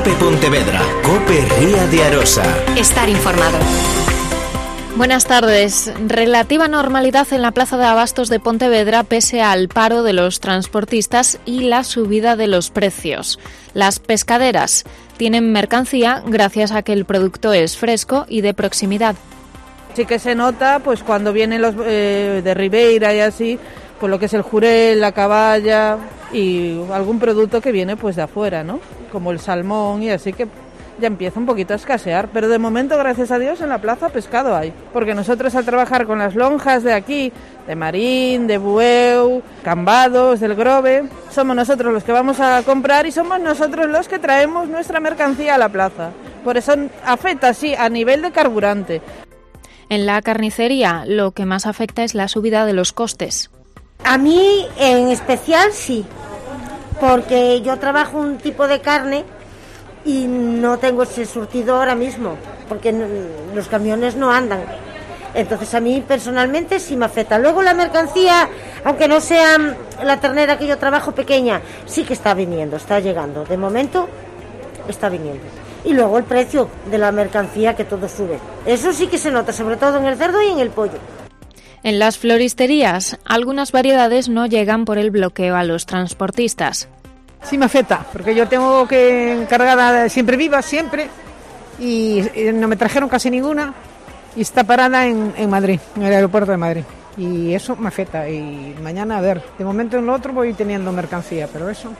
COPE Pontevedra, COPE Ría de Arosa. Estar informado. Buenas tardes. Relativa normalidad en la Plaza de Abastos de Pontevedra pese al paro de los transportistas y la subida de los precios. Las pescaderas tienen mercancía gracias a que el producto es fresco y de proximidad. Sí que se nota pues cuando vienen los de Ribeira y así, pues lo que es el jurel, la caballa y algún producto que viene pues de afuera, ¿no? Como el salmón y así, que ya empieza un poquito a escasear, pero de momento, gracias a Dios, en la plaza pescado hay, porque nosotros al trabajar con las lonjas de aquí, de Marín, de Bueu, Cambados, del Grove, somos nosotros los que vamos a comprar y somos nosotros los que traemos nuestra mercancía a la plaza. Por eso afecta, sí, a nivel de carburante. En la carnicería lo que más afecta es la subida de los costes. A mí en especial sí, porque yo trabajo un tipo de carne y no tengo ese surtido ahora mismo, porque los camiones no andan. Entonces a mí personalmente sí me afecta. Luego la mercancía, aunque no sea la ternera que yo trabajo pequeña, sí que está viniendo, está llegando. De momento está viniendo. Y luego el precio de la mercancía, que todo sube. Eso sí que se nota, sobre todo en el cerdo y en el pollo. En las floristerías, algunas variedades no llegan por el bloqueo a los transportistas. Sí me afecta, porque yo tengo que encargada de Siempre Viva, siempre, y no me trajeron casi ninguna, y está parada en Madrid, en el aeropuerto de Madrid, y eso me afecta. Y mañana, a ver, de momento en lo otro voy teniendo mercancía, pero eso...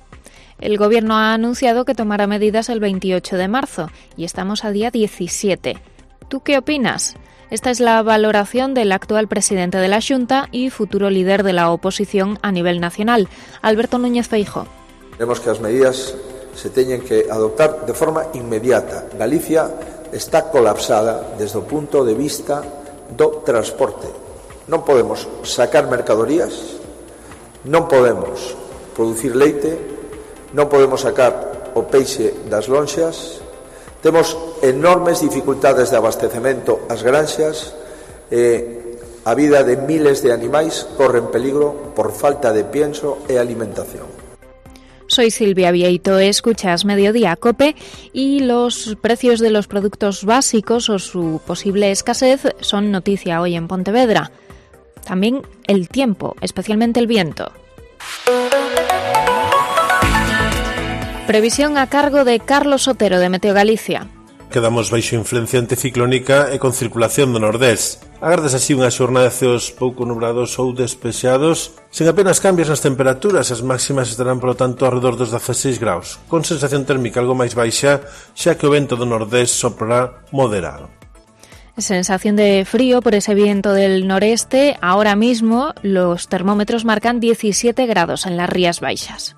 El Gobierno ha anunciado que tomará medidas el 28 de marzo, y estamos a día 17. ¿Tú qué opinas? Esta es la valoración del actual presidente de la Xunta y futuro líder de la oposición a nivel nacional, Alberto Núñez Feijóo. Vemos que as medidas se teñen que adoptar de forma inmediata. Galicia está colapsada desde o punto de vista do transporte. Non podemos sacar mercadorías, non podemos producir leite, non podemos sacar o peixe das lonxas, temos enormes dificultades de abastecemento ás granxas, a vida de miles de animais corre en peligro por falta de pienso e alimentación. Soy Silvia Vieito, escuchas Mediodía COPE y los precios de los productos básicos o su posible escasez son noticia hoy en Pontevedra. También el tiempo, especialmente el viento. Previsión a cargo de Carlos Otero de Meteo Galicia. Quedamos baixo influencia anticiclónica e con circulación do nordés. Agardas así unha xornada de ceos pouco nubrados ou despexados, sen apenas cambios nas temperaturas. As máximas estarán, polo tanto, alrededor dos 16 graus, con sensación térmica algo máis baixa, xa que o vento do nordés soprará moderado. Sensación de frío por ese viento del noreste. Ahora mismo los termómetros marcan 17 grados en las Rías Baixas.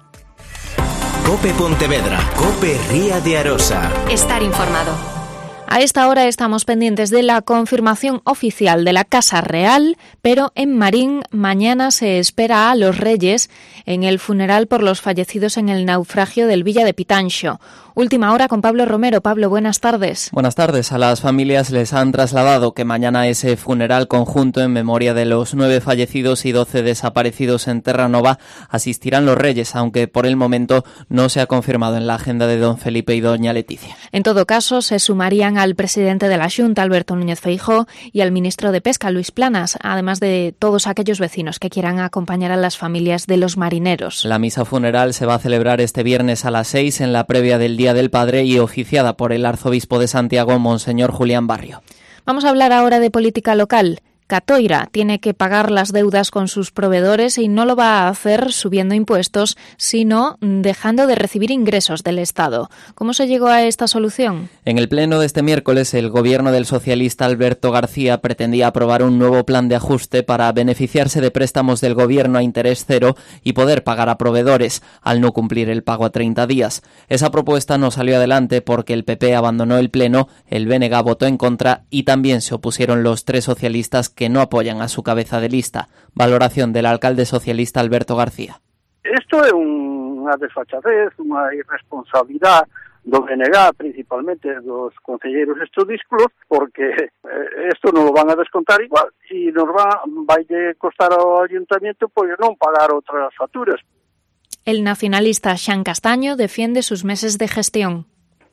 COPE Pontevedra, COPE Ría de Arosa. Estar informado. A esta hora estamos pendientes de la confirmación oficial de la Casa Real, pero en Marín mañana se espera a los Reyes en el funeral por los fallecidos en el naufragio del Villa de Pitanxo. Última hora con Pablo Romero. Pablo, buenas tardes. Buenas tardes. A las familias les han trasladado que mañana ese funeral conjunto en memoria de los 9 fallecidos y 12 desaparecidos en Terranova asistirán los Reyes, aunque por el momento no se ha confirmado en la agenda de don Felipe y doña Leticia. En todo caso, se sumarían al presidente de la Xunta, Alberto Núñez Feijóo, y al ministro de Pesca, Luis Planas, además de todos aquellos vecinos que quieran acompañar a las familias de los marineros. La misa funeral se va a celebrar este viernes a las 6 en la previa del Día del Padre y oficiada por el arzobispo de Santiago, Monseñor Julián Barrio. Vamos a hablar ahora de política local. Catoira tiene que pagar las deudas con sus proveedores y no lo va a hacer subiendo impuestos, sino dejando de recibir ingresos del Estado. ¿Cómo se llegó a esta solución? En el pleno de este miércoles, el gobierno del socialista Alberto García pretendía aprobar un nuevo plan de ajuste para beneficiarse de préstamos del gobierno a interés cero y poder pagar a proveedores, al no cumplir el pago a 30 días. Esa propuesta no salió adelante porque el PP abandonó el pleno, el BNG votó en contra y también se opusieron los 3 socialistas que no apoyan a su cabeza de lista. Valoración del alcalde socialista Alberto García. Isto é unha desfachatez, unha irresponsabilidade do BNG, principalmente dos concelleiros estudísculos, porque isto non lo van a descontar igual e nos vai costar ao ayuntamiento pois non pagar outras facturas. El nacionalista Xan Castaño defiende sus meses de gestión.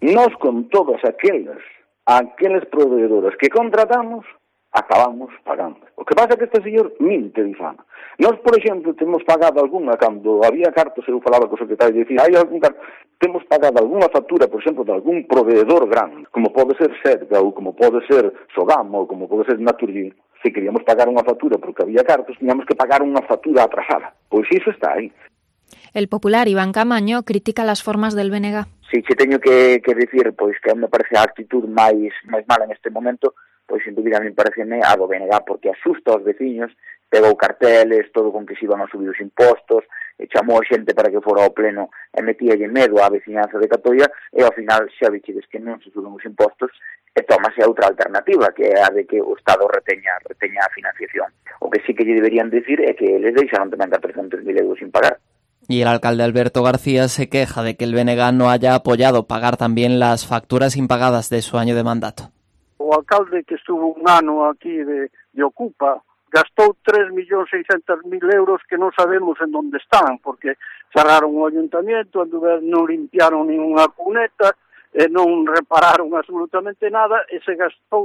Nós con todas aqueles proveedores que contratamos, acabamos pagando. O que pasa é que este señor minte, difama. Nós, por exemplo, temos pagado algunha, cando había cartos, eu falaba co secretario e dicía, hai algún carto, temos pagado algunha factura, por exemplo, de algún proveedor grande, como pode ser Serga, ou como pode ser Sogamo, ou como pode ser Naturgy. Se queríamos pagar unha factura porque había cartos, tiñamos que pagar unha factura atrasada. Pois iso está aí. El popular Iván Camaño critica las formas del BNG. Si che teño que dicir, pois que me parece a actitud máis mala neste momento, pois sin dúbida a mí pareceme a do BNG, porque asusta aos veciños, pegou carteles, todo con que se iban a subir os impostos, chamou a xente para que fora ao pleno e metíalle medo á veciñanza de Catoira, e ao final xa vichedes que non se suben os impostos, e tómase outra alternativa, que é a de que o Estado reteña a financiación. O que sí que lle deberían decir é que eles deixaron tamén 400.000 euros sin pagar. Y el alcalde Alberto García se queja de que el BNG no haya apoyado pagar también las facturas impagadas de su año de mandato. O alcalde que estuvo un ano aquí de Ocupa gastou 3.600.000 euros que non sabemos en onde están, porque cerraron o ayuntamiento, non limpiaron ninguna cuneta, non repararon absolutamente nada, e se gastou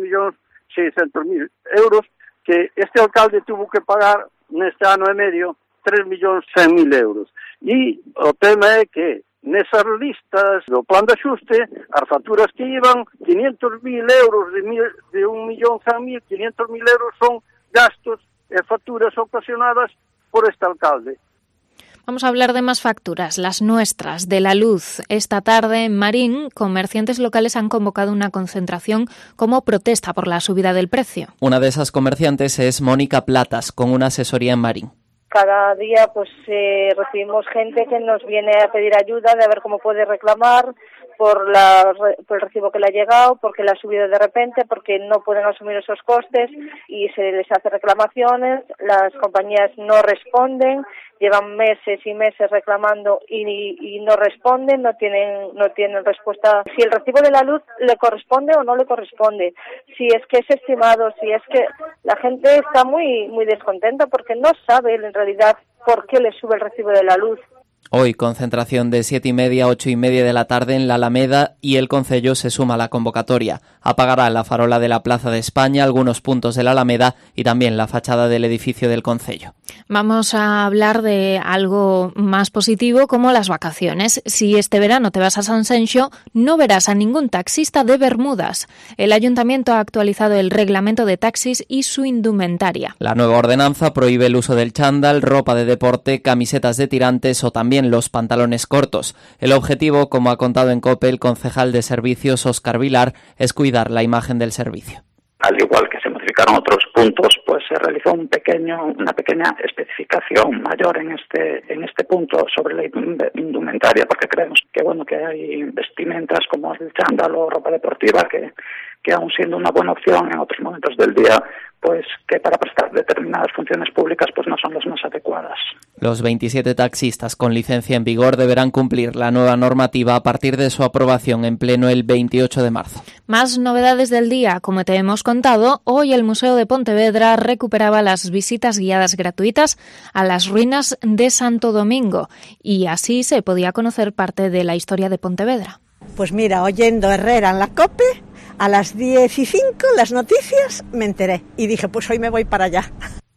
3.600.000 euros que este alcalde tuvo que pagar neste ano e medio 3.100.000 euros. E o tema é que nesas listas do plan de axuste, as facturas que iban, 500.000 euros de 1.100.000, 500.000 euros son gastos e facturas ocasionadas por este alcalde. Vamos a hablar de más facturas, las nuestras, de la luz. Esta tarde en Marín, comerciantes locales han convocado una concentración como protesta por la subida del precio. Una de esas comerciantes es Mónica Platas, con una asesoría en Marín. Cada día recibimos gente que nos viene a pedir ayuda de ver cómo puede reclamar por el recibo que le ha llegado, porque le ha subido de repente, porque no pueden asumir esos costes y se les hace reclamaciones, las compañías no responden, llevan meses y meses reclamando y no responden, no tienen respuesta si el recibo de la luz le corresponde o no le corresponde, si es que es estimado, si es que la gente está muy descontenta porque no sabe en realidad por qué le sube el recibo de la luz. Hoy concentración de 7:30 a 8:30 de la tarde en la Alameda y el concello se suma a la convocatoria. Apagará la farola de la Plaza de España, algunos puntos de la Alameda y también la fachada del edificio del concello. Vamos a hablar de algo más positivo como las vacaciones. Si este verano te vas a San Senxo, no verás a ningún taxista de bermudas. El ayuntamiento ha actualizado el reglamento de taxis y su indumentaria. La nueva ordenanza prohíbe el uso del chándal, ropa de deporte, camisetas de tirantes o también los pantalones cortos. El objetivo, como ha contado en COPE el concejal de servicios Óscar Vilar, es cuidar la imagen del servicio. Al igual que se modificaron otros puntos, pues se realizó una pequeña especificación mayor en este punto sobre la indumentaria, porque creemos que hay vestimentas como el chándal o ropa deportiva que aún siendo una buena opción en otros momentos del día, pues que para prestar determinadas funciones públicas pues no son las más adecuadas. Los 27 taxistas con licencia en vigor deberán cumplir la nueva normativa a partir de su aprobación en pleno el 28 de marzo. Más novedades del día. Como te hemos contado, hoy el Museo de Pontevedra recuperaba las visitas guiadas gratuitas a las ruinas de Santo Domingo y así se podía conocer parte de la historia de Pontevedra. Pues mira, oyendo Herrera en la COPE, a las 10:05 las noticias me enteré y dije, pues hoy me voy para allá.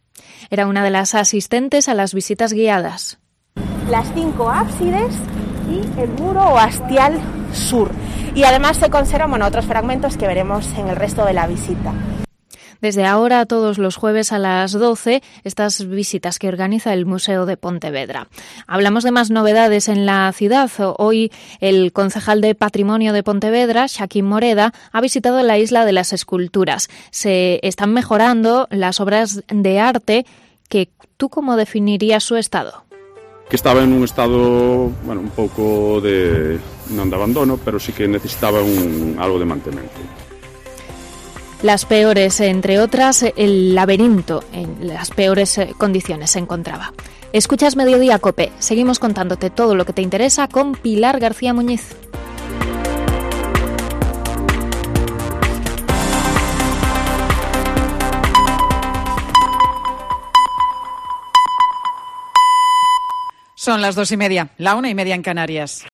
Era una de las asistentes a las visitas guiadas. Las 5 ábsides y el muro o hastial sur. Y además se conservan otros fragmentos que veremos en el resto de la visita. Desde ahora, todos los jueves a las 12, estas visitas que organiza el Museo de Pontevedra. Hablamos de más novedades en la ciudad. Hoy el concejal de Patrimonio de Pontevedra, Xaquín Moreda, ha visitado la Isla de las Esculturas. Se están mejorando las obras de arte que ¿tú cómo definirías su estado? Que estaba en un estado, un pouco non de abandono, pero sí que necesitaba algo de mantemento. Las peores, entre otras, el laberinto, en las peores condiciones se encontraba. Escuchas Mediodía COPE. Seguimos contándote todo lo que te interesa con Pilar García Muñiz. Son las 2:30, la 1:30 en Canarias.